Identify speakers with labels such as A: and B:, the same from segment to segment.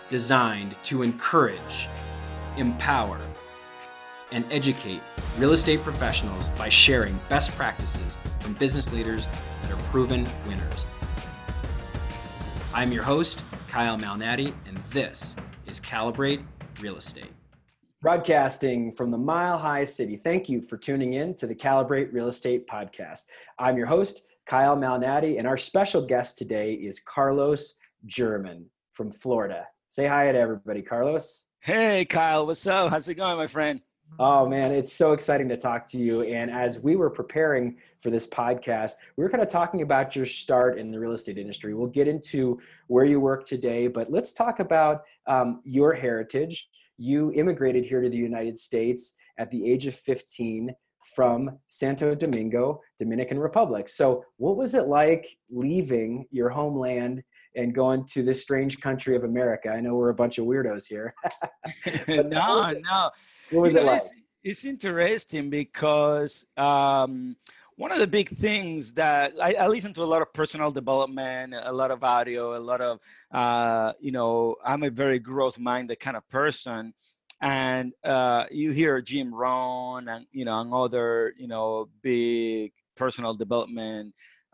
A: designed to encourage, empower, and educate real estate professionals by sharing best practices from business leaders that are proven winners. I'm your host, Kyle Malnati, and this is Calibrate Real Estate. Broadcasting from the Mile High City, thank you for tuning in to the Calibrate Real Estate Podcast. I'm your host, Kyle Malnati, and our special guest today is Carlos German from Florida. Say hi to everybody, Carlos.
B: Hey, Kyle. What's up? How's it going, my friend?
A: Oh, man, it's so exciting to talk to you. And as we were preparing for this podcast, we were kind of talking about your start in the real estate industry. We'll get into where you work today, but let's talk about your heritage. You immigrated here to the United States at the age of 15 from Santo Domingo, Dominican Republic. So what was it like leaving your homeland and going to this strange country of America? I know we're a bunch of weirdos here.
B: No.
A: What was it like?
B: It's interesting because one of the big things that I listen to a lot of personal development, a lot of audio, a lot of, I'm a very growth-minded kind of person. And you hear Jim Rohn and other, big personal development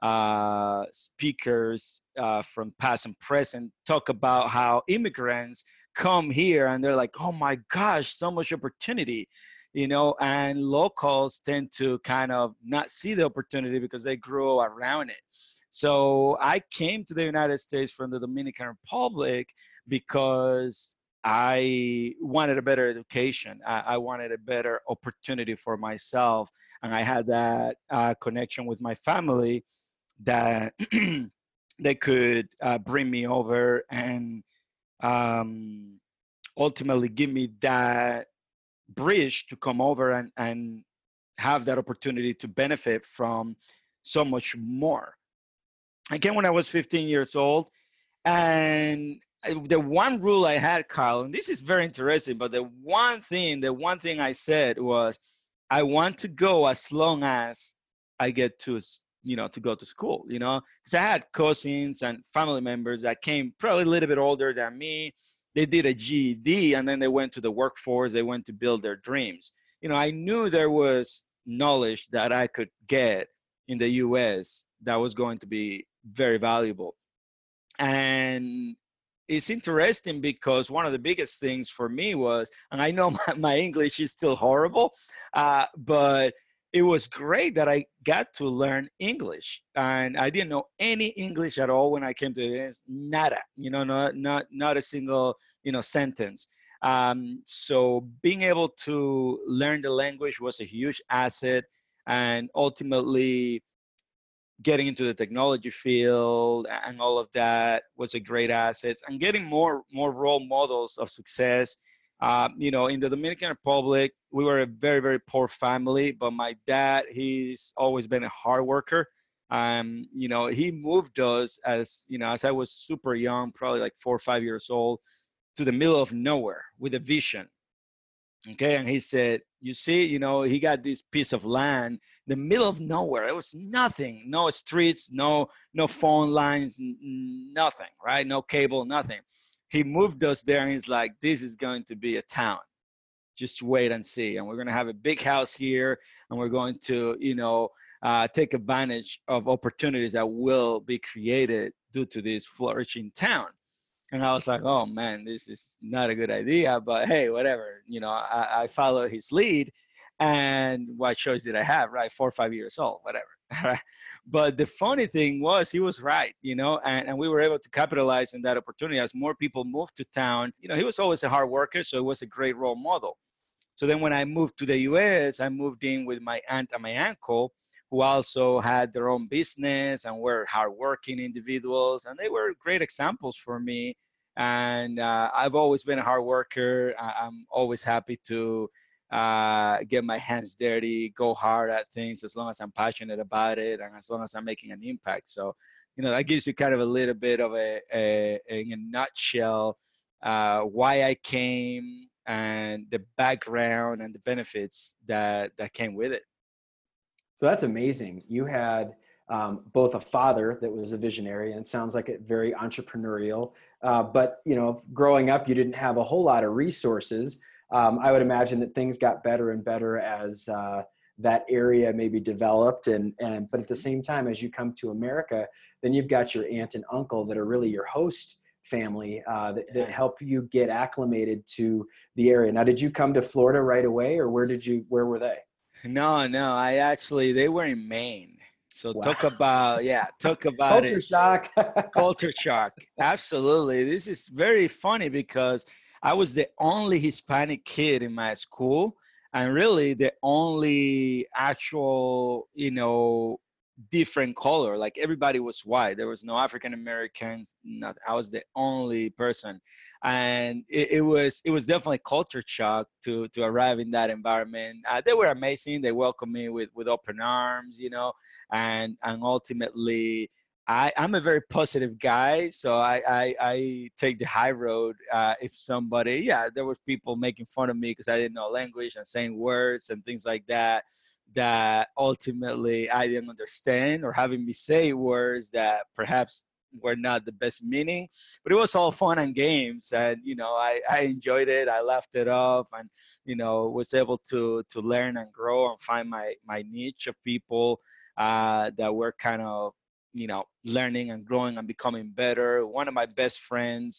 B: speakers from past and present talk about how immigrants come here and they're like, oh my gosh, so much opportunity, and locals tend to kind of not see the opportunity because they grew around it. So I came to the United States from the Dominican Republic because I wanted a better education. I wanted a better opportunity for myself. And I had that connection with my family that they could bring me over and ultimately give me that bridge to come over and have that opportunity to benefit from so much more. I came when I was 15 years old, and the one rule I had, Kyle, and this is very interesting, but the one thing I said was, I want to go as long as I get to go to school, because I had cousins and family members that came probably a little bit older than me. They did a GED and then they went to the workforce. They went to build their dreams. I knew there was knowledge that I could get in the US that was going to be very valuable. And it's interesting because one of the biggest things for me was, and I know my English is still horrible, but it was great that I got to learn English. And I didn't know any English at all when I came to this. Nada, not a single, sentence. So being able to learn the language was a huge asset. And ultimately, getting into the technology field and all of that was a great asset. And getting more role models of success. In the Dominican Republic, we were a very, very poor family, but my dad, he's always been a hard worker. He moved us as I was super young, probably like 4 or 5 years old, to the middle of nowhere with a vision. Okay, and he said, you see, he got this piece of land in the middle of nowhere. It was nothing, no streets, no phone lines, nothing, right? No cable, nothing. He moved us there and he's like, this is going to be a town. Just wait and see. And we're going to have a big house here and we're going to, take advantage of opportunities that will be created due to this flourishing town. And I was like, oh man, this is not a good idea, but hey, whatever. I followed his lead. And what choice did I have, right? 4 or 5 years old, whatever. But the funny thing was, he was right, and we were able to capitalize on that opportunity as more people moved to town. He was always a hard worker, so it was a great role model. So then when I moved to the US, I moved in with my aunt and my uncle, who also had their own business and were hardworking individuals. And they were great examples for me. And I've always been a hard worker. I'm always happy to get my hands dirty, go hard at things as long as I'm passionate about it and as long as I'm making an impact. So, that gives you kind of a little bit of in a nutshell, why I came and the background and the benefits that came with it.
A: So that's amazing. You had both a father that was a visionary, and it sounds like it very entrepreneurial. But growing up, you didn't have a whole lot of resources. I would imagine that things got better and better as that area maybe developed, but at the same time, as you come to America, then you've got your aunt and uncle that are really your host family that help you get acclimated to the area. Now, did you come to Florida right away, or where were they?
B: No, they were in Maine. So
A: Wow.
B: talk about
A: Culture
B: it.
A: shock.
B: Culture shock. Absolutely. This is very funny because I was the only Hispanic kid in my school, and really the only actual, different color. Like everybody was white. There was no African Americans. I was the only person. And it was definitely culture shock to arrive in that environment. They were amazing. They welcomed me with open arms, and ultimately I'm a very positive guy, so I take the high road. If somebody, there was people making fun of me because I didn't know language and saying words and things like that ultimately I didn't understand, or having me say words that perhaps were not the best meaning. But it was all fun and games, and I enjoyed it. I laughed it off, and was able to learn and grow and find my niche of people that were kind of learning and growing and becoming better. One of my best friends,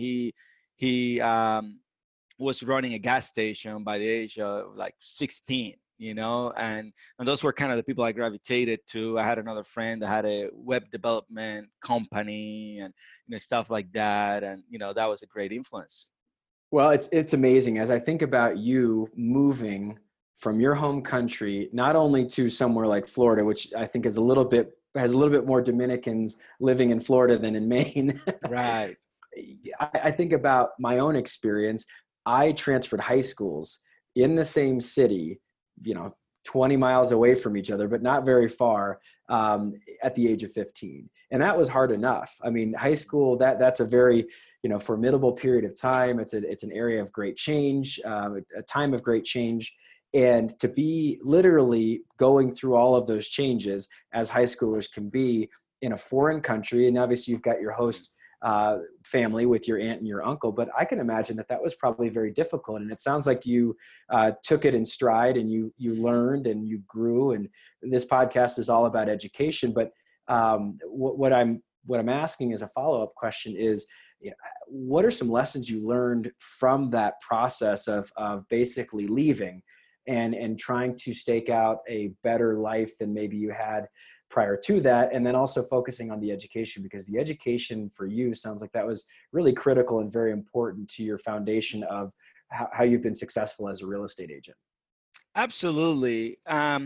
B: he was running a gas station by the age of like 16, and those were kind of the people I gravitated to. I had another friend that had a web development company, and stuff like that, and that was a great influence.
A: Well, it's amazing as I think about you moving from your home country, not only to somewhere like Florida, which I think has a little bit more Dominicans living in Florida than in Maine.
B: Right.
A: I think about my own experience. I transferred high schools in the same city, 20 miles away from each other, but not very far, at the age of 15. And that was hard enough. I mean, high school, that's a very, formidable period of time. It's an area of great change, a time of great change. And to be literally going through all of those changes as high schoolers can be in a foreign country. And obviously you've got your host family with your aunt and your uncle, but I can imagine that was probably very difficult. And it sounds like you took it in stride, and you learned and you grew. And this podcast is all about education. But what I'm asking as a follow-up question is, what are some lessons you learned from that process of basically leaving and trying to stake out a better life than maybe you had prior to that, and then also focusing on the education, because the education for you sounds like that was really critical and very important to your foundation of how you've been successful as a real estate agent.
B: Absolutely.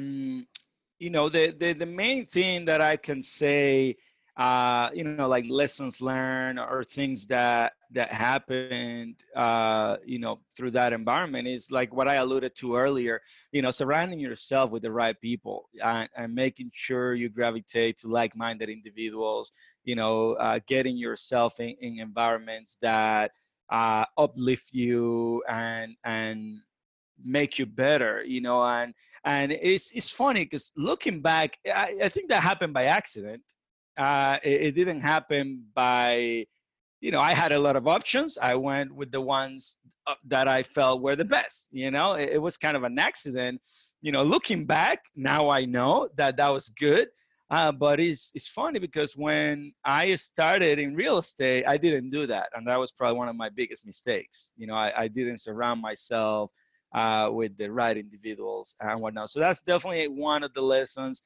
B: The main thing that I can say, like lessons learned or things that happened, through that environment is like what I alluded to earlier. Surrounding yourself with the right people, and making sure you gravitate to like-minded individuals. Getting yourself in environments that uplift you and make you better. And it's funny because looking back, I think that happened by accident. It didn't happen by, I had a lot of options. I went with the ones that I felt were the best. It was kind of an accident. Looking back, now I know that was good. But it's funny because when I started in real estate, I didn't do that. And that was probably one of my biggest mistakes. I didn't surround myself with the right individuals and whatnot. So that's definitely one of the lessons.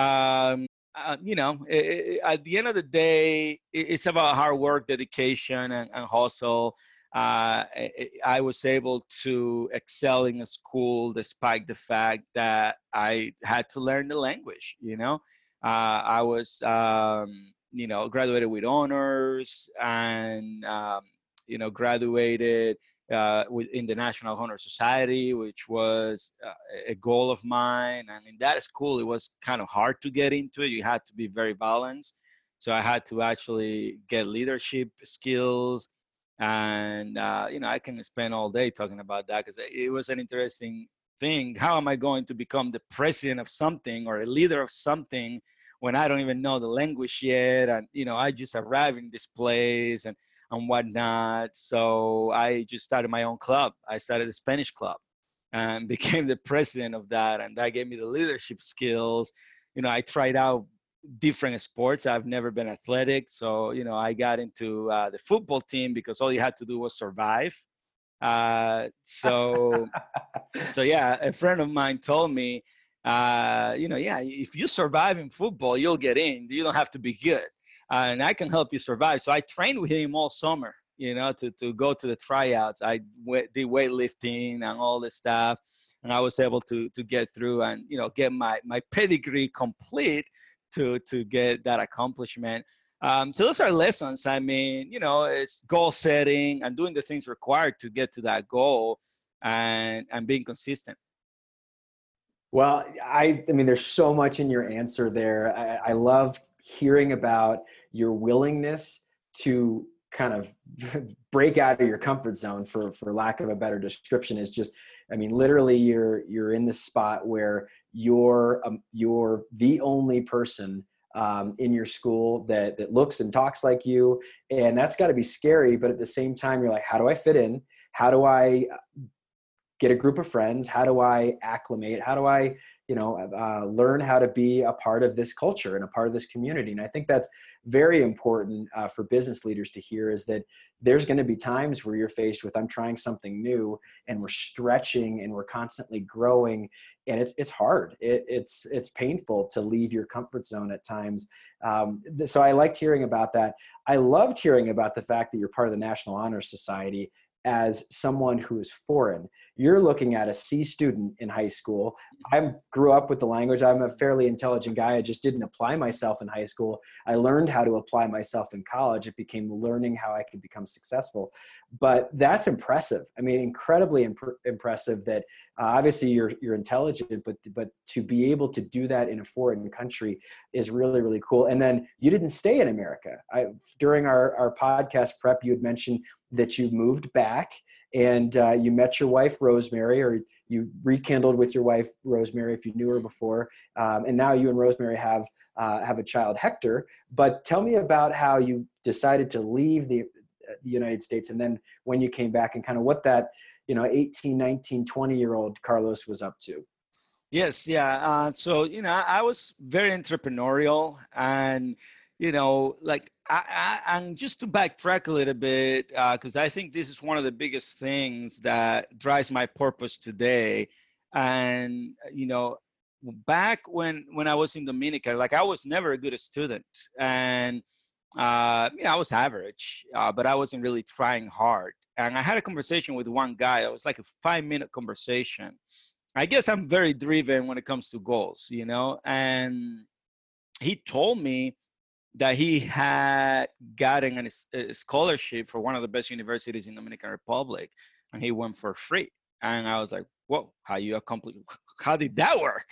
B: At the end of the day, it's about hard work, dedication, and hustle. I was able to excel in a school despite the fact that I had to learn the language. I was, graduated with honors, and graduated in the National Honor Society, which was a goal of mine. And in that school, it was kind of hard to get into it. You had to be very balanced. So I had to actually get leadership skills. And, I can spend all day talking about that because it was an interesting thing. How am I going to become the president of something or a leader of something when I don't even know the language yet. And, I just arrived in this place and whatnot. So I just started my own club. I started a Spanish club and became the president of that. And that gave me the leadership skills. I tried out different sports. I've never been athletic. So, I got into the football team because all you had to do was survive. So yeah, a friend of mine told me, yeah, if you survive in football, you'll get in. You don't have to be good. And I can help you survive. So I trained with him all summer, to go to the tryouts. I did weightlifting and all this stuff. And I was able to get through and, get my pedigree complete to get that accomplishment. So those are lessons. I mean, it's goal setting and doing the things required to get to that goal and being consistent.
A: Well, I mean, there's so much in your answer there. I loved hearing about your willingness to kind of break out of your comfort zone, for lack of a better description. Is just, I mean, literally you're in this spot where you're the only person in your school that looks and talks like you. And that's got to be scary. But at the same time, you're like, how do I fit in? How do I get a group of friends? How do I acclimate? How do I, learn how to be a part of this culture and a part of this community? And I think that's very important for business leaders to hear, is that there's going to be times where you're faced with, I'm trying something new and we're stretching and we're constantly growing. And it's hard. It's painful to leave your comfort zone at times. So I liked hearing about that. I loved hearing about the fact that you're part of the National Honor Society as someone who is foreign. You're looking at a C student in high school. I grew up with the language. I'm a fairly intelligent guy. I just didn't apply myself in high school. I learned how to apply myself in college. It became learning how I could become successful. But that's impressive. I mean, incredibly impressive that obviously you're intelligent, but to be able to do that in a foreign country is really, really cool. And then you didn't stay in America. During our podcast prep, you had mentioned that you moved back and you met your wife, Rosemary, or you rekindled with your wife, Rosemary, if you knew her before. And now you and Rosemary have a child, Hector. But tell me about how you decided to leave the United States, and then when you came back, and kind of what that 18, 19, 20-year-old Carlos was up to.
B: Yes, yeah. So I was very entrepreneurial, and like and just to backtrack a little bit, because I think this is one of the biggest things that drives my purpose today. And back when I was in Dominica, like I was never a good student, and I was average, but I wasn't really trying hard. And I had a conversation with one guy. It was like a 5-minute conversation. I guess I'm very driven when it comes to goals, and he told me that he had gotten a scholarship for one of the best universities in Dominican Republic, and he went for free. And I was like, whoa, how did that work?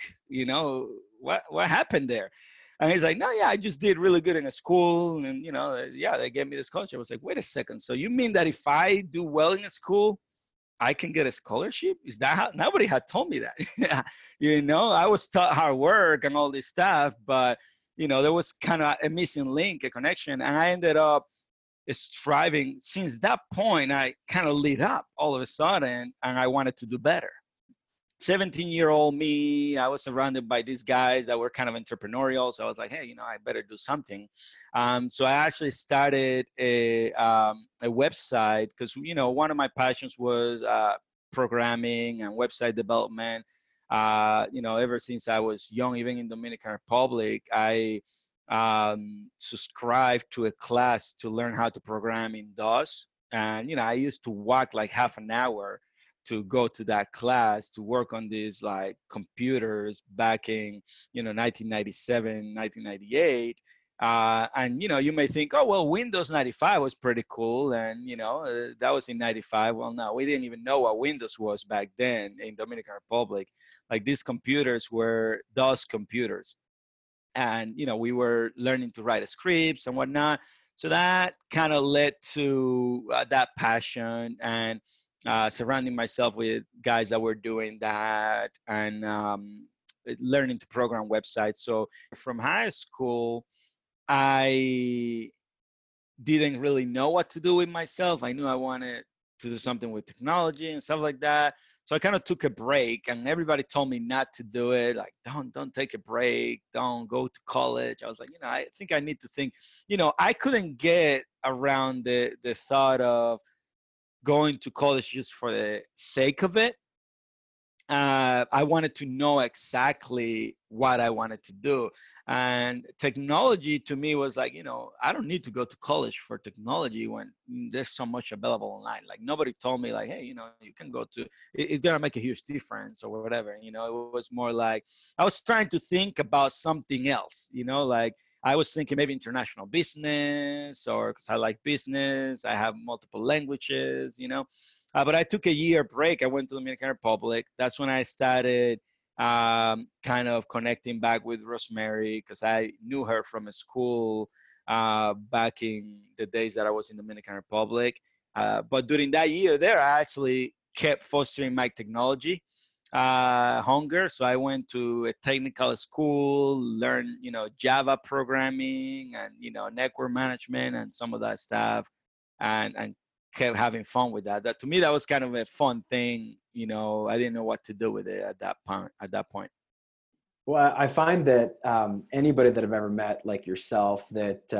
B: What happened there? And he's like, no, yeah, I just did really good in a school. And, yeah, they gave me this scholarship. I was like, wait a second. So you mean that if I do well in a school, I can get a scholarship? Is that how? Nobody had told me that. I was taught hard work and all this stuff, but, there was kind of a missing link, a connection. And I ended up striving. Since that point, I kind of lit up all of a sudden, and I wanted to do better. 17-year-old me, I was surrounded by these guys that were kind of entrepreneurial. So I was like, hey, I better do something. So I actually started a website because, one of my passions was programming and website development. Ever since I was young, even in Dominican Republic, I subscribed to a class to learn how to program in DOS. And, I used to walk like half an hour to go to that class to work on these like computers back in 1997, 1998. And you may think, oh well, Windows 95 was pretty cool, and that was in 95. Well, no, we didn't even know what Windows was back then in Dominican Republic. Like these computers were DOS computers, and we were learning to write scripts and whatnot. So that kind of led to that passion, and surrounding myself with guys that were doing that. And learning to program websites. So from high school, I didn't really know what to do with myself. I knew I wanted to do something with technology and stuff like that. So I kind of took a break, and everybody told me not to do it. Like, don't take a break. Don't go to college. I was like, I think I need to think, I couldn't get around the thought of going to college just for the sake of it. I wanted to know exactly what I wanted to do. And technology to me was like, I don't need to go to college for technology when there's so much available online. Like nobody told me like, hey, you can go to, it's going to make a huge difference or whatever. It was more like, I was trying to think about something else, like I was thinking maybe international business, or because I like business, I have multiple languages, but I took a year break. I went to the Dominican Republic. That's when I started kind of connecting back with Rosemary, because I knew her from a school back in the days that I was in the Dominican Republic. But during that year there, I actually kept fostering my technology hunger. So I went to a technical school, learned, Java programming and, network management and some of that stuff, and kept having fun with that. That to me, that was kind of a fun thing. I didn't know what to do with it at that point.
A: Well, I find that anybody that I've ever met, like yourself, that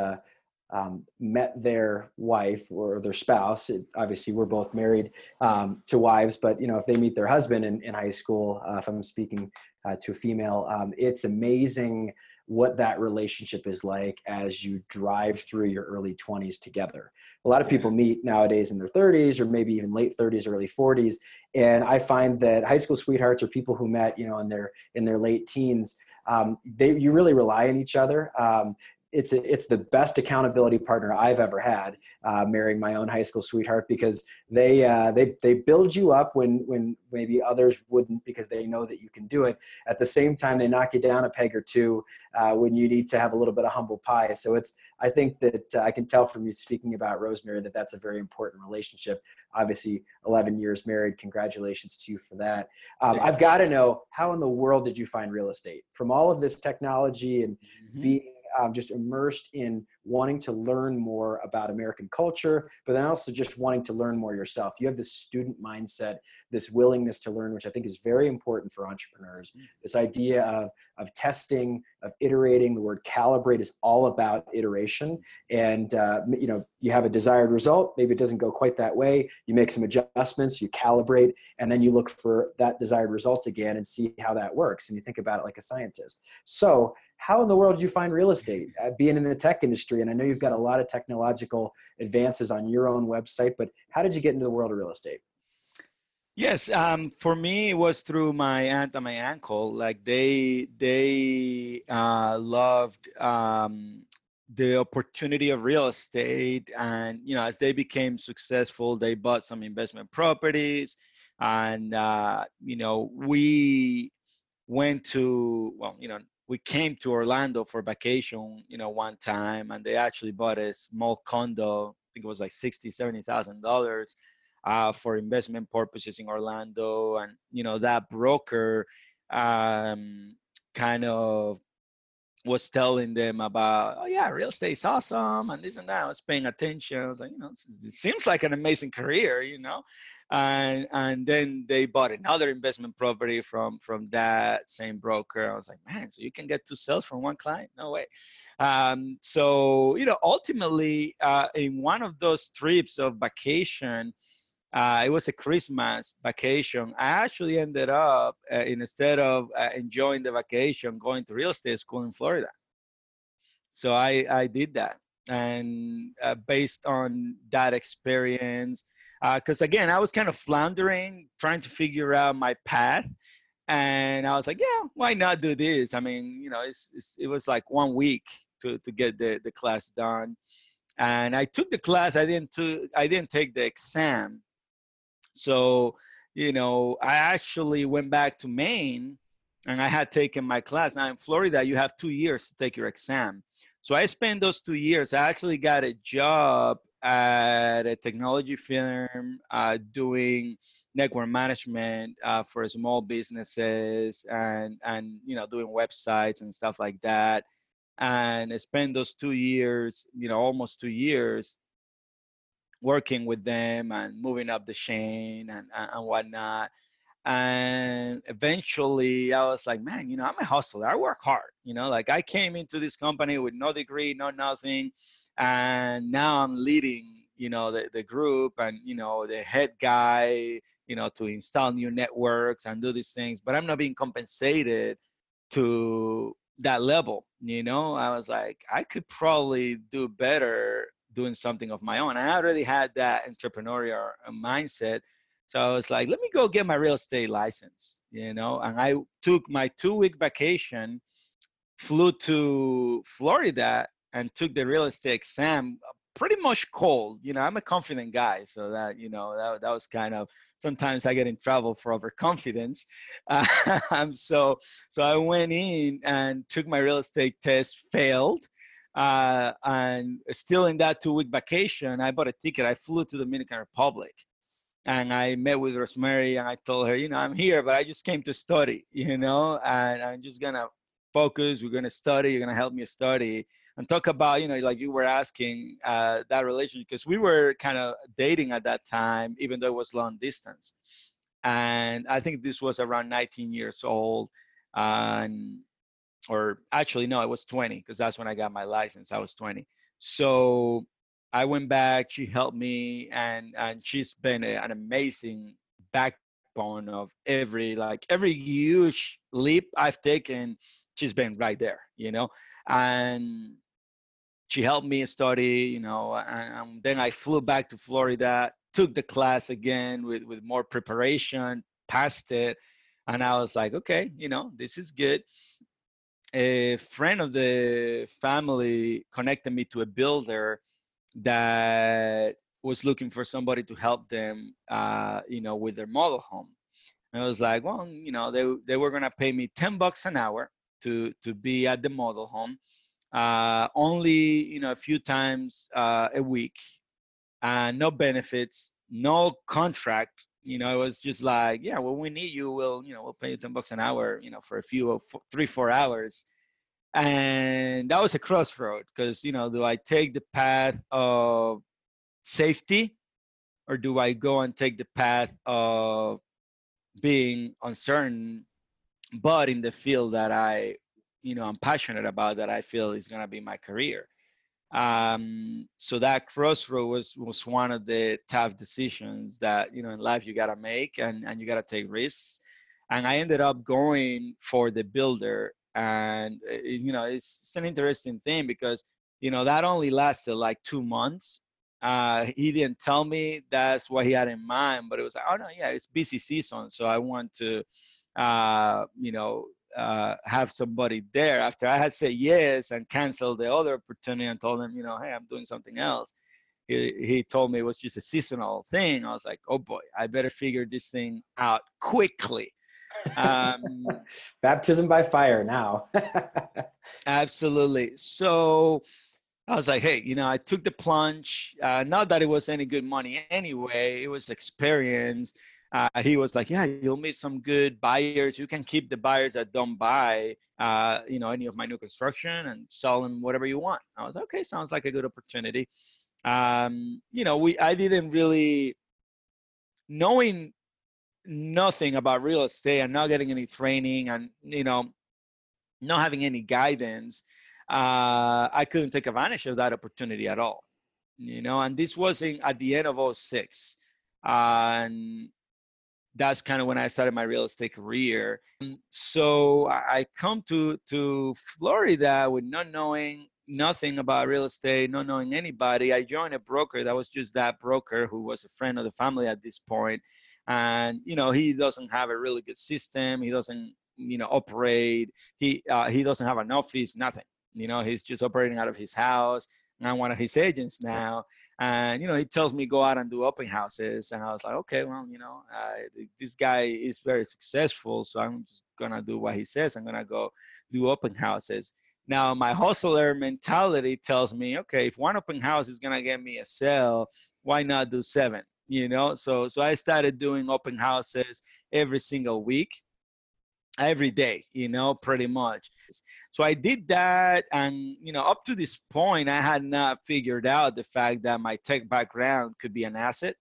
A: met their wife or their spouse, obviously we're both married to wives, but if they meet their husband in high school, if I'm speaking to a female, it's amazing what that relationship is like as you drive through your early 20s together. A lot of people meet nowadays in their 30s or maybe even late 30s, early 40s. And I find that high school sweethearts or people who met, in their late teens, you really rely on each other. It's the best accountability partner I've ever had, marrying my own high school sweetheart, because they build you up when maybe others wouldn't, because they know that you can do it. At the same time, they knock you down a peg or two when you need to have a little bit of humble pie. So I think that I can tell from you speaking about Rosemary that that's a very important relationship. Obviously, 11 years married. Congratulations to you for that. I've got to know, how in the world did you find real estate? From all of this technology and being just immersed in wanting to learn more about American culture, but then also just wanting to learn more yourself. You have this student mindset, this willingness to learn, which I think is very important for entrepreneurs. This idea of testing, of iterating. The word calibrate is all about iteration. And, you have a desired result. Maybe it doesn't go quite that way. You make some adjustments, you calibrate, and then you look for that desired result again and see how that works. And you think about it like a scientist. So how in the world did you find real estate, being in the tech industry? And I know you've got a lot of technological advances on your own website, but how did you get into the world of real estate?
B: Yes, for me, it was through my aunt and my uncle. Like they loved the opportunity of real estate, and as they became successful, they bought some investment properties, and we went to we came to Orlando for vacation, one time, and they actually bought a small condo. I think it was like $60,000-$70,000 for investment purposes in Orlando. And, that broker kind of was telling them about, oh yeah, real estate is awesome and this and that. I was paying attention. I was like, it seems like an amazing career, and then they bought another investment property from that same broker. I was like, man, so you can get 2 sales from one client? No way. So ultimately, in one of those trips of vacation, it was a Christmas vacation. I actually ended up, instead of enjoying the vacation, going to real estate school in Florida. So I did that. And based on that experience, because again, I was kind of floundering, trying to figure out my path. And I was like, yeah, why not do this? I mean, it was like 1 week to get the class done. And I took the class. I didn't take the exam. So, I actually went back to Maine, and I had taken my class. Now in Florida, you have 2 years to take your exam. So I spent those 2 years. I actually got a job at at a technology firm doing network management for small businesses and doing websites and stuff like that. And I spent those 2 years, almost 2 years working with them and moving up the chain and whatnot. And eventually I was like, man, I'm a hustler. I work hard. Like I came into this company with no degree, no nothing. And now I'm leading, the group and, the head guy, to install new networks and do these things, but I'm not being compensated to that level. I was like, I could probably do better doing something of my own. I already had that entrepreneurial mindset. So I was like, let me go get my real estate license, and I took my 2-week vacation, flew to Florida and took the real estate exam pretty much cold. I'm a confident guy. So that, that was kind of, sometimes I get in trouble for overconfidence. So I went in and took my real estate test, failed. And still in that 2-week vacation, I bought a ticket. I flew to Dominican Republic. And I met with Rosemary and I told her, I'm here, but I just came to study, and I'm just going to focus. We're going to study. You're going to help me study and talk about, like you were asking, that relationship, because we were kind of dating at that time, even though it was long distance. And I think this was around 19 years old. Or actually, no, I was 20 because that's when I got my license. I was 20. So I went back, she helped me, and she's been an amazing backbone of every huge leap I've taken. She's been right there, and she helped me study, and then I flew back to Florida, took the class again with more preparation, passed it, and I was like, okay, this is good. A friend of the family connected me to a builder that was looking for somebody to help them, with their model home. And I was like, well, they were gonna pay me $10 an hour to be at the model home, only a few times a week, no benefits, no contract. It was just like, yeah, when we need you, we'll pay you $10 an hour, for a few 3-4 hours. And that was a crossroad because, do I take the path of safety or do I go and take the path of being uncertain, but in the field that I'm passionate about, that I feel is going to be my career? So that crossroad was one of the tough decisions that, in life you got to make, and you got to take risks. And I ended up going for the builder. And, it's an interesting thing because, that only lasted like 2 months. He didn't tell me that's what he had in mind, but it was like, oh no, yeah, it's busy season. So I want to, have somebody there. After I had said yes and canceled the other opportunity and told him, hey, I'm doing something else. He told me it was just a seasonal thing. I was like, oh boy, I better figure this thing out quickly.
A: Baptism by fire now.
B: Absolutely. So I was like, hey, I took the plunge. Not that it was any good money anyway. It was experience. He was like, yeah, you'll meet some good buyers. You can keep the buyers that don't buy, any of my new construction and sell them whatever you want. I was like, okay, sounds like a good opportunity. I didn't really, knowing nothing about real estate and not getting any training and, not having any guidance, I couldn't take advantage of that opportunity at all, and this was at the end of 2006. And that's kind of when I started my real estate career. So I come to Florida with not knowing nothing about real estate, not knowing anybody. I joined a broker that was just that broker who was a friend of the family at this point. And, he doesn't have a really good system. He doesn't, operate. He doesn't have an office, nothing. He's just operating out of his house. And I'm one of his agents now. And, he tells me go out and do open houses. And I was like, okay, well, this guy is very successful. So I'm just going to do what he says. I'm going to go do open houses. Now, my hustler mentality tells me, okay, if one open house is gonna get me a sale, why not do seven? So I started doing open houses every single week, every day, pretty much. So I did that, and up to this point, I had not figured out the fact that my tech background could be an asset.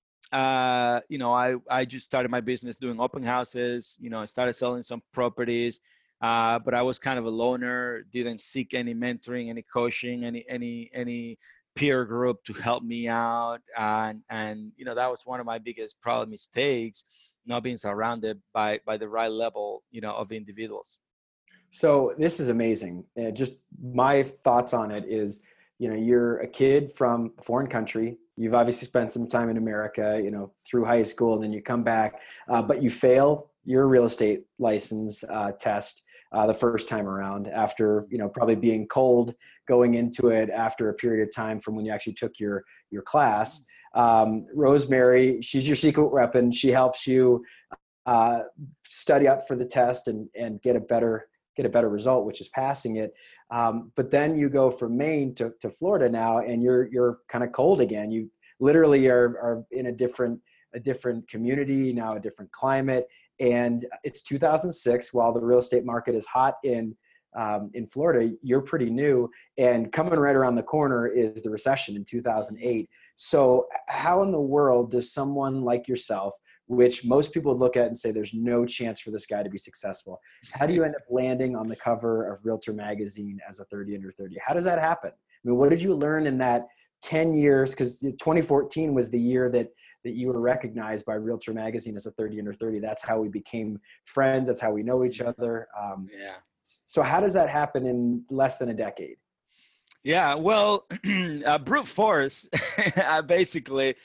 B: I just started my business doing open houses. I started selling some properties, but I was kind of a loner. Didn't seek any mentoring, any coaching, any peer group to help me out. And that was one of my biggest probably mistakes, not being surrounded by the right level, of individuals.
A: So this is amazing. Just my thoughts on it is, you're a kid from a foreign country. You've obviously spent some time in America, through high school, and then you come back, but you fail your real estate license test the first time around after, probably being cold going into it after a period of time from when you actually took your class. Rosemary, she's your secret weapon. She helps you study up for the test and get a better result, which is passing it. But then you go from Maine to Florida now, and you're kind of cold again. You literally are in a different community now, a different climate. And it's 2006. While the real estate market is hot in Florida, you're pretty new, and coming right around the corner is the recession in 2008. So how in the world does someone like yourself, which most people would look at and say there's no chance for this guy to be successful, how do you end up landing on the cover of Realtor Magazine as a 30 under 30? How does that happen? I mean, what did you learn in that 10 years? Because 2014 was the year that you were recognized by Realtor Magazine as a 30 under 30. That's how we became friends. That's how we know each other.
B: Yeah.
A: So how does that happen in less than a decade?
B: Yeah, well, brute force, basically.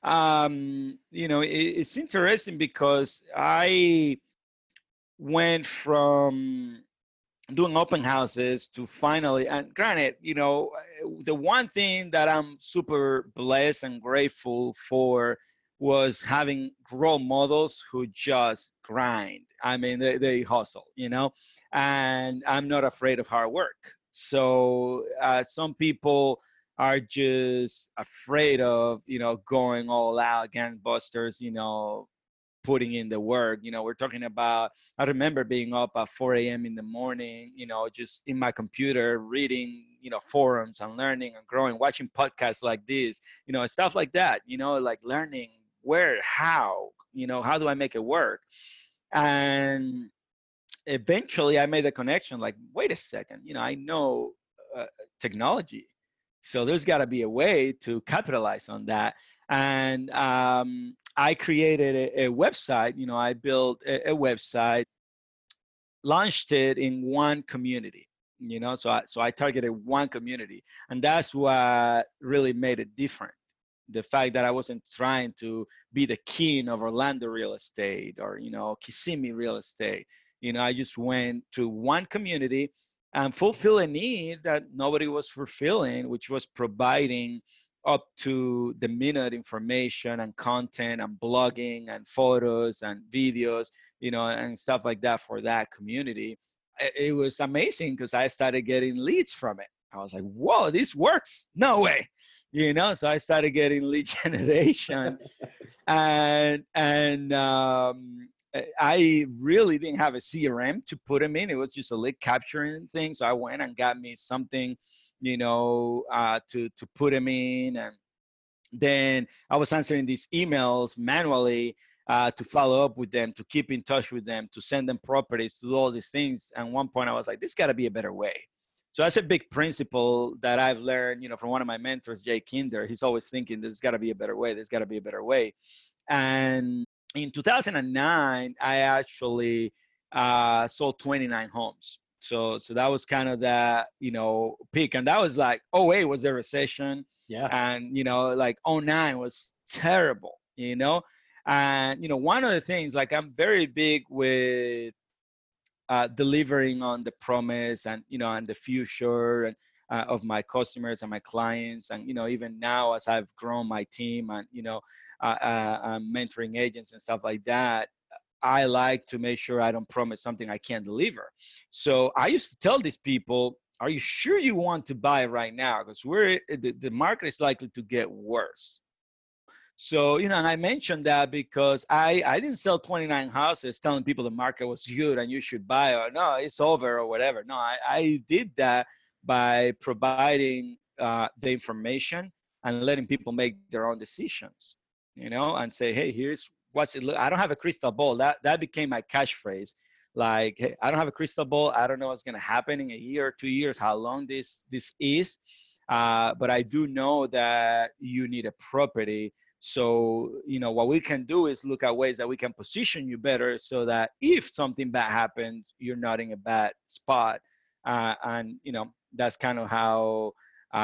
B: It's interesting because I went from doing open houses to finally, and granted, the one thing that I'm super blessed and grateful for was having role models who just grind. I mean, they hustle, and I'm not afraid of hard work. So some people are just afraid of, going all out, gangbusters, putting in the work. We're talking about, I remember being up at 4 a.m. in the morning, just in my computer, reading, forums and learning and growing, watching podcasts like this, stuff like that, like learning where, how do I make it work? And eventually I made a connection like, wait a second, I know technology. So there's got to be a way to capitalize on that. And I created a website. I built a website, launched it in one community. So I targeted one community, and that's what really made it different. The fact that I wasn't trying to be the king of Orlando real estate or Kissimmee real estate. I just went to one community and fulfill a need that nobody was fulfilling, which was providing up to the minute information and content and blogging and photos and videos, and stuff like that for that community. It was amazing because I started getting leads from it. I was like, whoa, this works. No way. So I started getting lead generation, and I really didn't have a CRM to put them in. It was just a lead capturing thing. So I went and got me something, to put them in, and then I was answering these emails manually to follow up with them, to keep in touch with them, to send them properties, to do all these things. And one point I was like, this got to be a better way. So that's a big principle that I've learned, from one of my mentors, Jay Kinder. He's always thinking there's got to be a better way. There's got to be a better way. And in 2009, I actually sold 29 homes. So that was kind of that, peak. And that was like, '08 was a recession.
A: Yeah.
B: And, like '09 was terrible, And, one of the things, like I'm very big with delivering on the promise and and the future and of my customers and my clients, and even now as I've grown my team and mentoring agents and stuff like that, I like to make sure I don't promise something I can't deliver. So I used to tell these people, are you sure you want to buy right now? Because the market is likely to get worse. So, and I mentioned that because I didn't sell 29 houses telling people the market was good and you should buy, or no, it's over or whatever. No, I did that by providing the information and letting people make their own decisions, and say, hey, here's what's it. I don't have a crystal ball. That became my catchphrase. Like, hey, I don't have a crystal ball. I don't know what's going to happen in a year or 2 years, how long this is. But I do know that you need a property. So, what we can do is look at ways that we can position you better so that if something bad happens, you're not in a bad spot. And, that's kind of how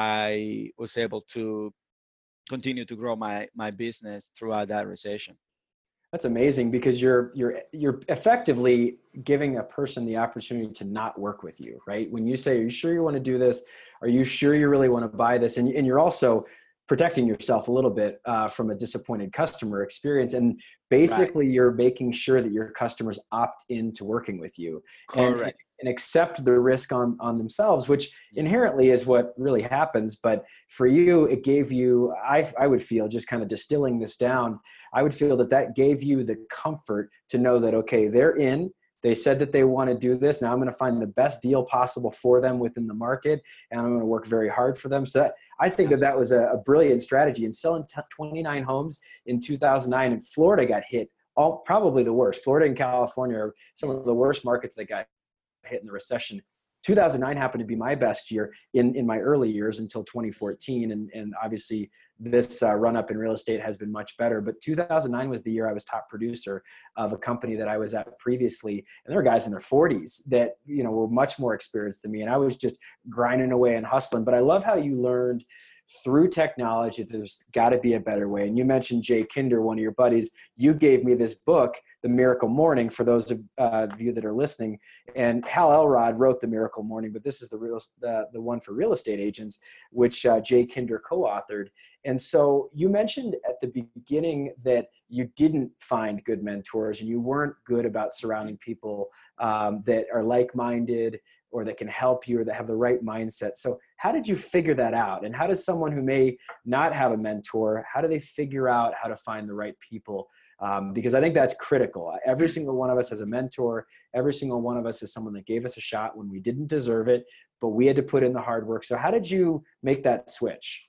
B: I was able to continue to grow my business throughout that recession.
A: That's amazing, because you're effectively giving a person the opportunity to not work with you, right? When you say, are you sure you want to do this? Are you sure you really want to buy this? And you're also protecting yourself a little bit from a disappointed customer experience. And basically you're making sure that your customers opt into working with you.
B: Correct.
A: And accept the risk on themselves, which inherently is what really happens. But for you, it gave you, I would feel, just kind of distilling this down, I would feel that gave you the comfort to know that, okay, they're in. They said that they want to do this. Now I'm going to find the best deal possible for them within the market, and I'm going to work very hard for them. So I think that was a brilliant strategy. And selling 29 homes in 2009, and Florida got hit, probably the worst. Florida and California are some of the worst markets that got hit in the recession. 2009 happened to be my best year in my early years until 2014. And obviously this run up in real estate has been much better. But 2009 was the year I was top producer of a company that I was at previously. And there were guys in their 40s that, were much more experienced than me. And I was just grinding away and hustling. But I love how you learned through technology that there's got to be a better way. And you mentioned Jay Kinder, one of your buddies. You gave me this book, The Miracle Morning, for those of you that are listening. And Hal Elrod wrote The Miracle Morning, but this is the one for real estate agents, which Jay Kinder co-authored. And so you mentioned at the beginning that you didn't find good mentors and you weren't good about surrounding people that are like-minded or that can help you or that have the right mindset. So how did you figure that out? And how does someone who may not have a mentor, how do they figure out how to find the right people? Because I think that's critical. Every single one of us has a mentor. Every single one of us is someone that gave us a shot when we didn't deserve it, but we had to put in the hard work. So how did you make that switch?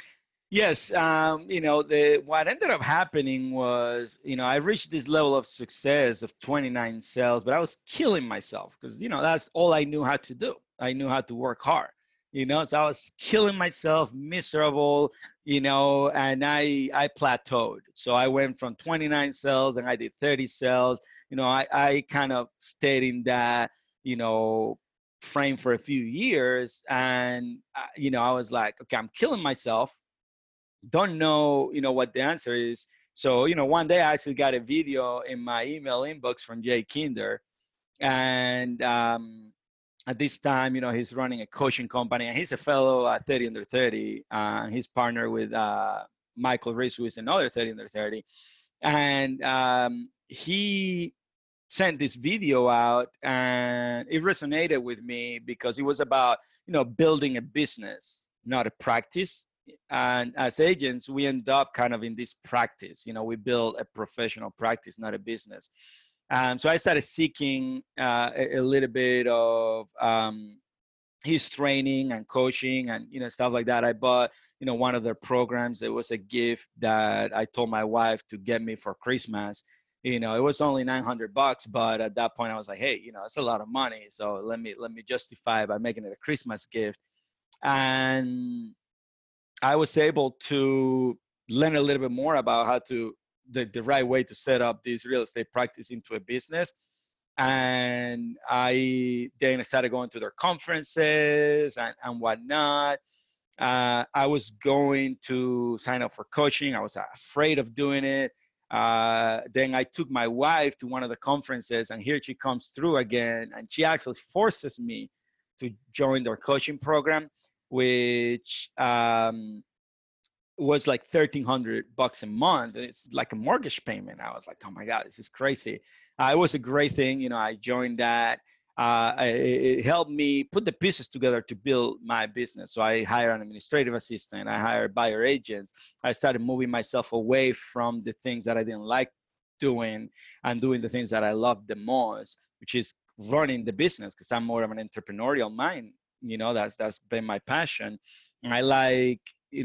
B: Yes, what ended up happening was, I reached this level of success of 29 sales, but I was killing myself because, that's all I knew how to do. I knew how to work hard, so I was killing myself, miserable, and I plateaued. So I went from 29 sales and I did 30 sales. I kind of stayed in that, frame for a few years. And, I was like, okay, I'm killing myself. Don't know, what the answer is. So, one day I actually got a video in my email inbox from Jay Kinder. And at this time, he's running a coaching company and he's a fellow at 30 Under 30. He's partnered with Michael Reese, who is another 30 Under 30. And he sent this video out and it resonated with me because it was about, building a business, not a practice. And as agents, we end up kind of in this practice. We build a professional practice, not a business. So I started seeking a little bit of his training and coaching and, stuff like that. I bought, one of their programs. It was a gift that I told my wife to get me for Christmas. It was only $900, but at that point I was like, hey, it's a lot of money. So let me justify it by making it a Christmas gift. And I was able to learn a little bit more about how to the right way to set up this real estate practice into a business. And I then started going to their conferences and whatnot. I was going to sign up for coaching. I was afraid of doing it. Then I took my wife to one of the conferences and here she comes through again. And she actually forces me to join their coaching program, which was like $1,300 a month. It's like a mortgage payment. I was like, oh my God, this is crazy. It was a great thing. I joined that. it helped me put the pieces together to build my business. So I hired an administrative assistant, I hired buyer agents, I started moving myself away from the things that I didn't like doing and doing the things that I loved the most, which is running the business, because I'm more of an entrepreneurial mind. That's been my passion. And I like,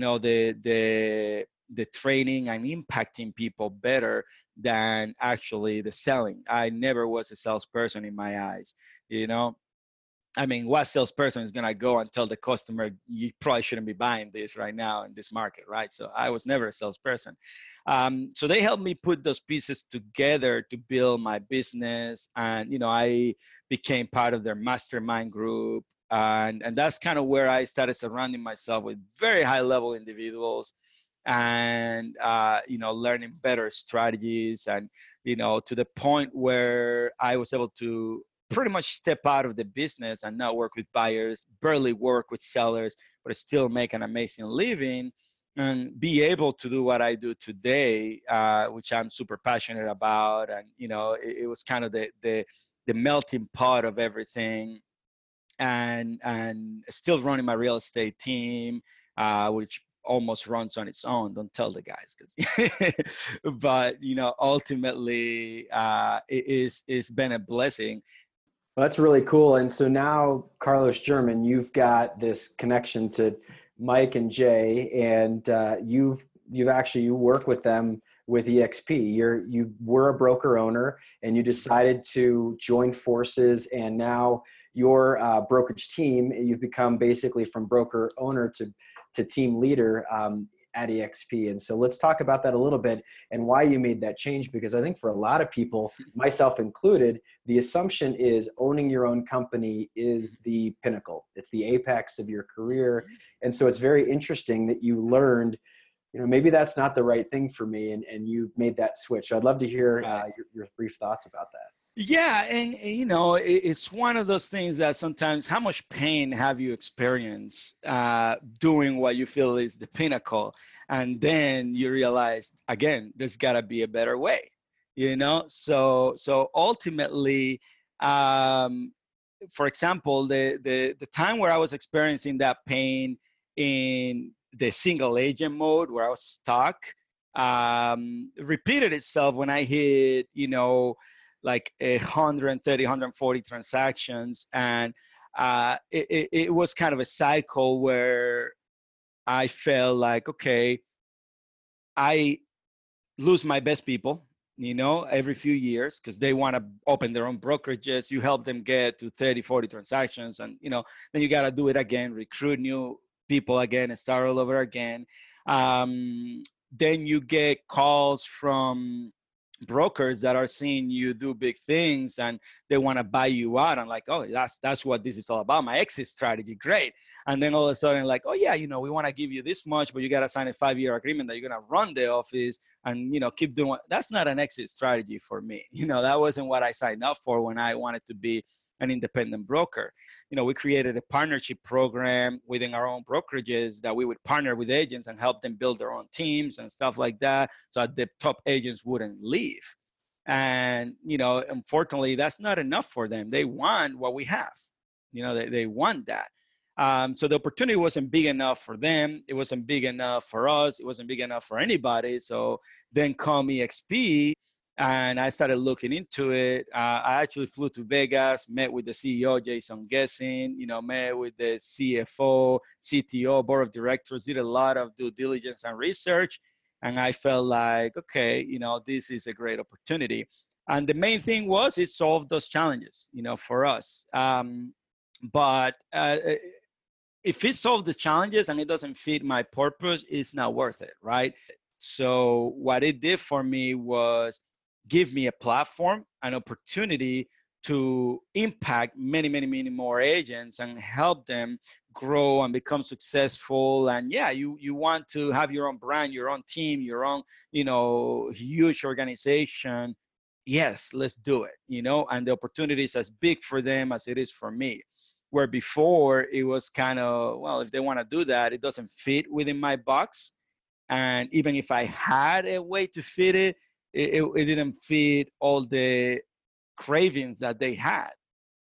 B: the training and impacting people better than actually the selling. I never was a salesperson in my eyes. you know I mean, what salesperson is going to go and tell the customer, you probably shouldn't be buying this right now in this market, right? So I was never a salesperson. So they helped me put those pieces together to build my business. And, I became part of their mastermind group. And that's kind of where I started surrounding myself with very high level individuals, and learning better strategies, and to the point where I was able to pretty much step out of the business and not work with buyers, barely work with sellers, but still make an amazing living and be able to do what I do today, which I'm super passionate about. And it was kind of the melting pot of everything. And still running my real estate team, which almost runs on its own. Don't tell the guys, because but ultimately, it's been a blessing.
A: Well, that's really cool. And so now, Carlos German, you've got this connection to Mike and Jay, and you work with them with EXP. You were a broker owner, and you decided to join forces, and now your brokerage team, you've become basically from broker owner to team leader at EXP. And so let's talk about that a little bit and why you made that change, because I think for a lot of people, myself included, the assumption is owning your own company is the pinnacle. It's the apex of your career. And so it's very interesting that you learned, maybe that's not the right thing for me, and you made that switch. So I'd love to hear your brief thoughts about that.
B: Yeah, and it's one of those things that sometimes, how much pain have you experienced doing what you feel is the pinnacle, and then you realize, again, there's got to be a better way. So ultimately, for example, the time where I was experiencing that pain in the single agent mode, where I was stuck, repeated itself when I hit like 130, 140 transactions. And it was kind of a cycle where I felt like, okay, I lose my best people, every few years, because they want to open their own brokerages. You help them get to 30, 40 transactions, and, then you got to do it again, recruit new people again, and start all over again. Then you get calls from brokers that are seeing you do big things, and they want to buy you out. I'm like, oh, that's what this is all about, my exit strategy. Great. And then all of a sudden, like, oh yeah, we want to give you this much, but you got to sign a 5-year agreement that you're going to run the office and keep doing that's not an exit strategy for me. That wasn't what I signed up for when I wanted to be an independent broker. We created a partnership program within our own brokerages that we would partner with agents and help them build their own teams and stuff like that, so that the top agents wouldn't leave. And, unfortunately, that's not enough for them. They want what we have. They want that. So the opportunity wasn't big enough for them. It wasn't big enough for us. It wasn't big enough for anybody. So then come EXP, and I started looking into it. I actually flew to Vegas, met with the CEO, Jason Gesing, met with the CFO, CTO, board of directors, did a lot of due diligence and research. And I felt like, okay, this is a great opportunity. And the main thing was it solved those challenges, for us. But if it solves the challenges and it doesn't fit my purpose, it's not worth it, right? So what it did for me was give me a platform, an opportunity to impact many, many, many more agents and help them grow and become successful. And yeah, you want to have your own brand, your own team, your own, huge organization. Yes, let's do it, and the opportunity is as big for them as it is for me. Where before it was kind of, well, if they want to do that, it doesn't fit within my box. And even if I had a way to fit it, it didn't fit all the cravings that they had.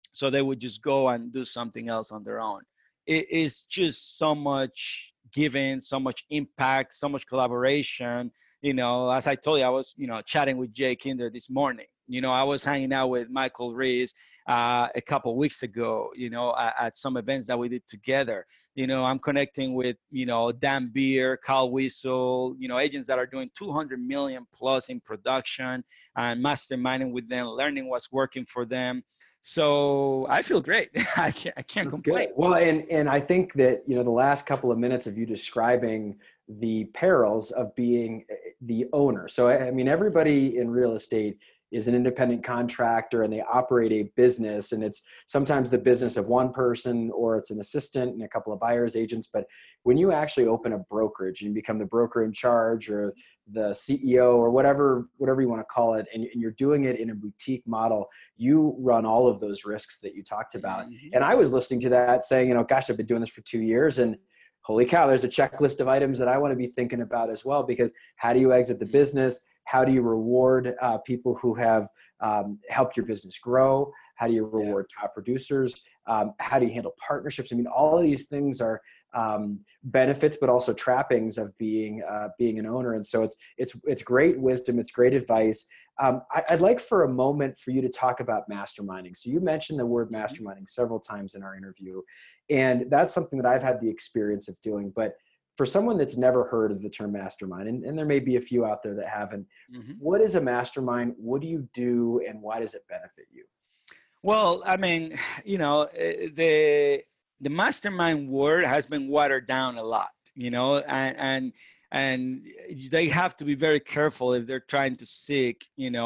B: So they would just go and do something else on their own. It is just so much giving, so much impact, so much collaboration. As I told you, I was, chatting with Jay Kinder this morning. I was hanging out with Michael Reese a couple of weeks ago, at some events that we did together. I'm connecting with, Dan Beer, Carl Wiesel, agents that are doing 200 million plus in production and masterminding with them, learning what's working for them. So I feel great. I can't
A: That's
B: complain.
A: good. Well, and I think that, the last couple of minutes of you describing the perils of being the owner. So, I mean, everybody in real estate is an independent contractor and they operate a business, and it's sometimes the business of one person, or it's an assistant and a couple of buyers agents. But when you actually open a brokerage and you become the broker in charge, or the CEO, or whatever you want to call it, and you're doing it in a boutique model, you run all of those risks that you talked about.
B: Mm-hmm.
A: And I was listening to that saying, gosh, I've been doing this for 2 years, and holy cow, there's a checklist of items that I want to be thinking about as well, because how do you exit the business? How do you reward people who have helped your business grow? How do you reward top producers? How do you handle partnerships? I mean, all of these things are benefits, but also trappings of being an owner. And so it's great wisdom. It's great advice. I'd like for a moment for you to talk about masterminding. So you mentioned the word masterminding several times in our interview, and that's something that I've had the experience of doing. But for someone that's never heard of the term mastermind, and there may be a few out there that haven't, what is a mastermind? What do you do, and why does it benefit you?
B: Well, I mean, the mastermind word has been watered down a lot, and they have to be very careful if they're trying to seek,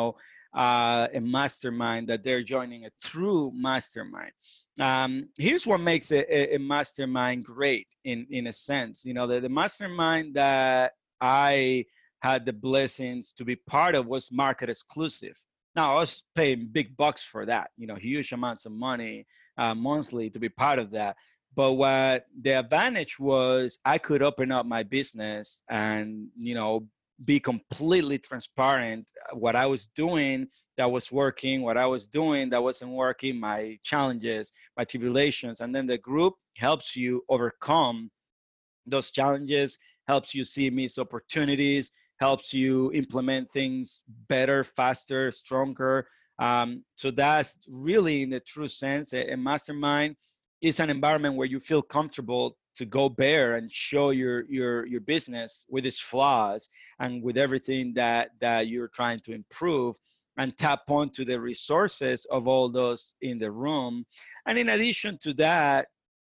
B: a mastermind, that they're joining a true mastermind. Here's what makes a mastermind great in a sense. The mastermind that I had the blessings to be part of was market exclusive. Now I was paying big bucks for that, huge amounts of money monthly to be part of that. But what the advantage was, I could open up my business and, be completely transparent. What I was doing that was working, what I was doing that wasn't working, my challenges, my tribulations. And then the group helps you overcome those challenges, helps you see missed opportunities, helps you implement things better, faster, stronger. So that's really, in the true sense, a mastermind is an environment where you feel comfortable to go bare and show your business with its flaws and with everything that you're trying to improve, and tap onto the resources of all those in the room. And in addition to that,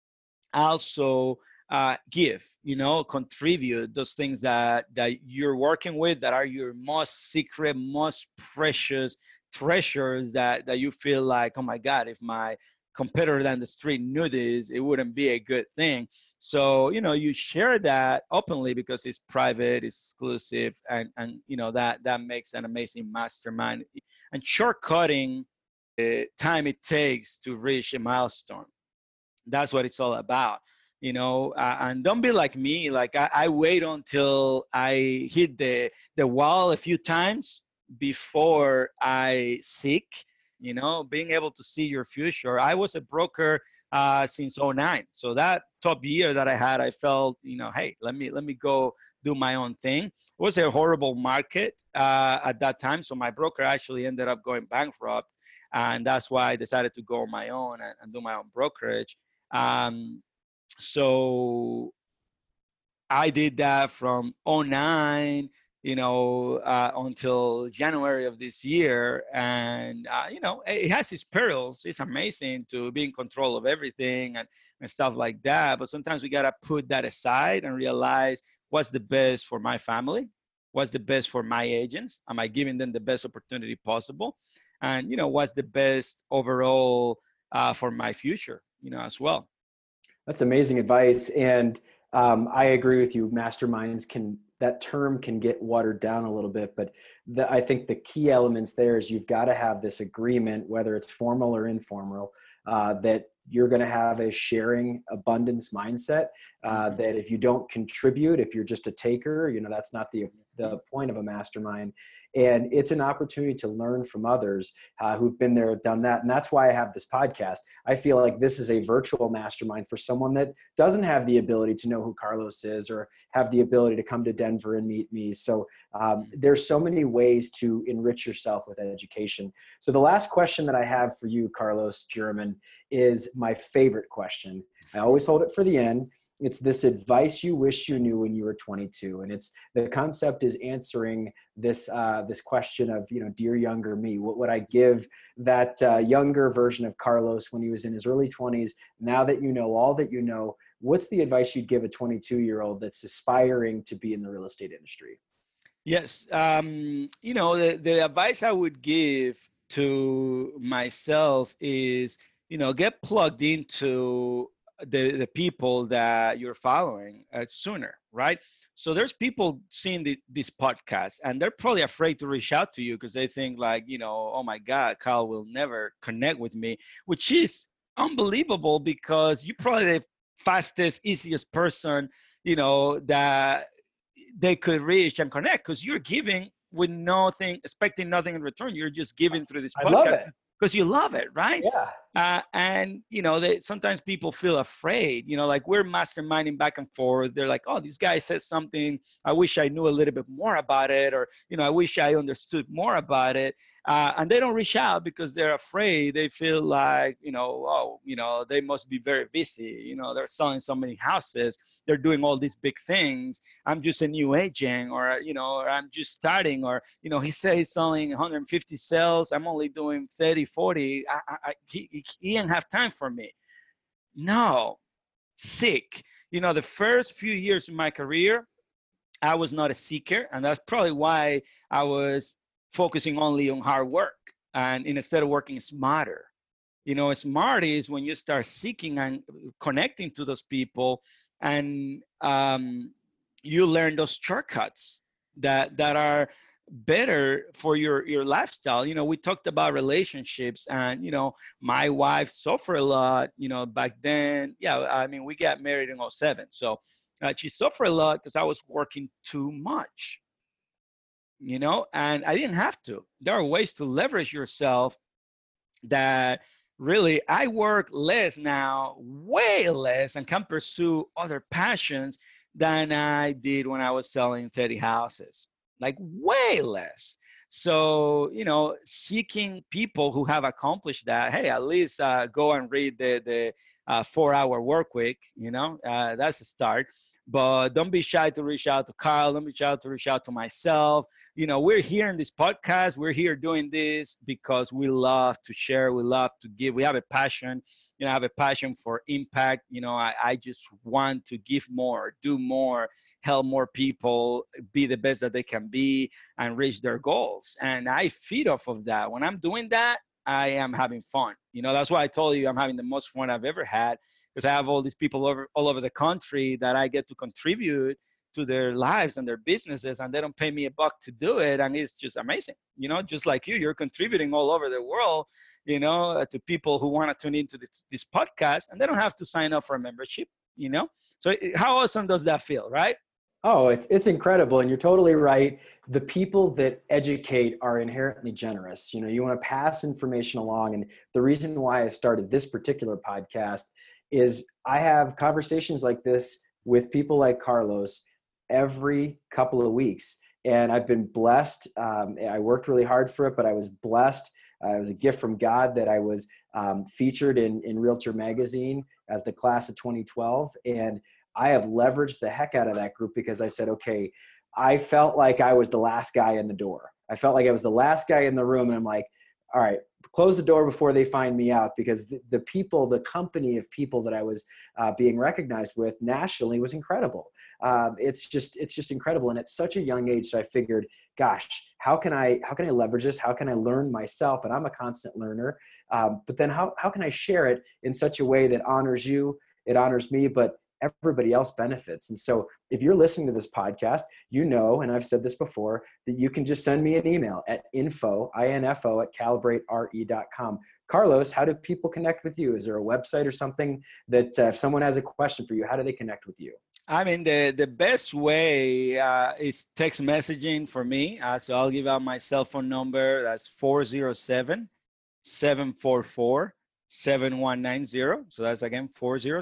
B: also give, contribute those things that you're working with, that are your most secret, most precious treasures, that you feel like, oh my God, if my competitor down the street knew this, it wouldn't be a good thing. So, you share that openly because it's private, it's exclusive, and that makes an amazing mastermind. And shortcutting the time it takes to reach a milestone, that's what it's all about. And don't be like me. Like I wait until I hit the wall a few times before I seek, being able to see your future. I was a broker since '09. So that top year that I had, I felt, hey, let me go do my own thing. It was a horrible market at that time. So my broker actually ended up going bankrupt. And that's why I decided to go on my own and do my own brokerage. So I did that from '09, until January of this year. And, it has its perils. It's amazing to be in control of everything and stuff like that. But sometimes we got to put that aside and realize what's the best for my family, what's the best for my agents. Am I giving them the best opportunity possible? And, what's the best overall for my future, as well.
A: That's amazing advice. And I agree with you. Masterminds that term can get watered down a little bit, but I think the key elements there is you've got to have this agreement, whether it's formal or informal, that you're going to have a sharing abundance mindset, that if you don't contribute, if you're just a taker, that's not the the point of a mastermind. And it's an opportunity to learn from others who've been there, done that. And that's why I have this podcast. I feel like this is a virtual mastermind for someone that doesn't have the ability to know who Carlos is or have the ability to come to Denver and meet me. So there's so many ways to enrich yourself with education. So the last question that I have for you, Carlos German, is my favorite question. I always hold it for the end. It's this advice you wish you knew when you were 22. And it's the concept is answering this question of, dear younger me, what would I give that younger version of Carlos when he was in his early 20s? Now that you know all that you know, what's the advice you'd give a 22-year-old that's aspiring to be in the real estate industry?
B: Yes. The advice I would give to myself is, get plugged into the people that you're following sooner, right? So there's people seeing this podcast and they're probably afraid to reach out to you because they think like, oh my God, Kyle will never connect with me, which is unbelievable because you're probably the fastest, easiest person, that they could reach and connect because you're giving with nothing, expecting nothing in return. You're just giving through this podcast because you love it, right?
A: Yeah.
B: And sometimes people feel afraid, like we're masterminding back and forth. They're like, oh, this guy said something. I wish I knew a little bit more about it. Or, I wish I understood more about it. And they don't reach out because they're afraid. They feel like, they must be very busy. They're selling so many houses. They're doing all these big things. I'm just a new agent or I'm just starting or, he says he's selling 150 sales. I'm only doing 30, 40. He didn't have time for me. No, sick. The first few years of my career, I was not a seeker. And that's probably why I was focusing only on hard work and instead of working smarter. Smart is when you start seeking and connecting to those people and you learn those shortcuts that are better for your lifestyle. We talked about relationships and, my wife suffered a lot, back then. Yeah, I mean, we got married in 2007. So she suffered a lot because I was working too much, and I didn't have to. There are ways to leverage yourself that really I work less now, way less, and can pursue other passions than I did when I was selling 30 houses, like way less. So, seeking people who have accomplished that, hey, at least go and read the 4-hour work week, that's a start. But don't be shy to reach out to Kyle. Don't be shy to reach out to myself. We're here in this podcast. We're here doing this because we love to share. We love to give. We have a passion. I have a passion for impact. I just want to give more, do more, help more people be the best that they can be and reach their goals. And I feed off of that. When I'm doing that, I am having fun. That's why I told you I'm having the most fun I've ever had because I have all these people all over the country that I get to contribute to their lives and their businesses, and they don't pay me a buck to do it. And it's just amazing. Just like you're contributing all over the world, to people who want to tune into this podcast, and they don't have to sign up for a membership, So how awesome does that feel, right?
A: Oh, it's incredible. And you're totally right. The people that educate are inherently generous. You want to pass information along. And the reason why I started this particular podcast is I have conversations like this with people like Carlos every couple of weeks. And I've been blessed. I worked really hard for it, but I was blessed. It was a gift from God that I was featured in Realtor Magazine as the class of 2012. And I have leveraged the heck out of that group because I said, okay, I felt like I was the last guy in the door. I felt like I was the last guy in the room. And I'm like, all right, close the door before they find me out, because the people, the company of people that I was being recognized with nationally was incredible. It's just incredible. And at such a young age. So I figured, gosh, how can I leverage this? How can I learn myself? And I'm a constant learner. But then how can I share it in such a way that honors you? It honors me, but everybody else benefits. And so if you're listening to this podcast, and I've said this before, that you can just send me an email at info at calibrate.re.com. Carlos, how do people connect with you? Is there a website or something that if someone has a question for you, how do they connect with you?
B: I mean, the best way is text messaging for me. So I'll give out my cell phone number. That's 407-744-7190. So that's again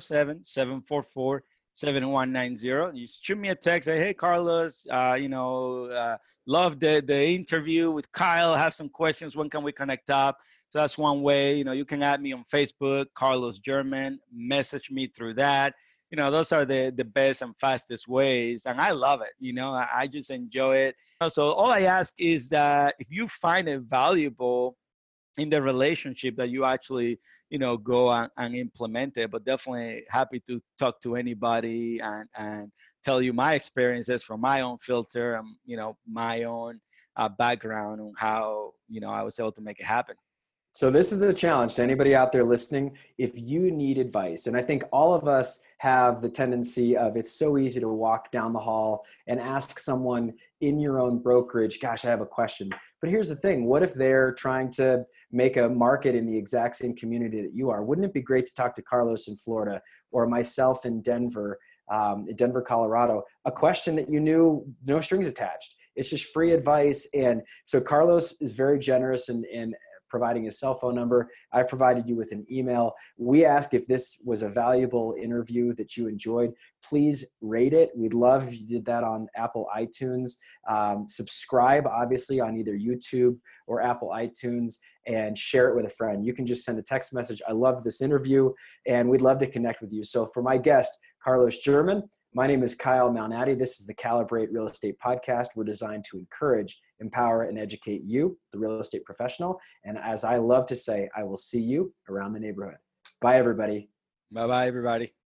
B: 407-744-7190. You shoot me a text, say, hey, Carlos, love the interview with Kyle. Have some questions. When can we connect up? So that's one way. You can add me on Facebook, Carlos German, message me through that. Those are the best and fastest ways. And I love it. I just enjoy it. So all I ask is that if you find it valuable in the relationship, that you actually, go and implement it. But definitely happy to talk to anybody and tell you my experiences from my own filter and, my own background on how, I was able to make it happen.
A: So this is a challenge to anybody out there listening. If you need advice, and I think all of us have the tendency of, it's so easy to walk down the hall and ask someone in your own brokerage, gosh, I have a question. But here's the thing. What if they're trying to make a market in the exact same community that you are? Wouldn't it be great to talk to Carlos in Florida or myself in Denver, Colorado, a question that you knew, no strings attached. It's just free advice. And so Carlos is very generous in providing his cell phone number. I provided you with an email. We ask if this was a valuable interview that you enjoyed. Please rate it. We'd love if you did that on Apple iTunes. Subscribe, obviously, on either YouTube or Apple iTunes, and share it with a friend. You can just send a text message. I loved this interview, and we'd love to connect with you. So for my guest, Carlos German, my name is Kyle Malnati. This is the Calibrate Real Estate Podcast. We're designed to encourage, empower, and educate you, the real estate professional. And as I love to say, I will see you around the neighborhood. Bye, everybody.
B: Bye-bye, everybody.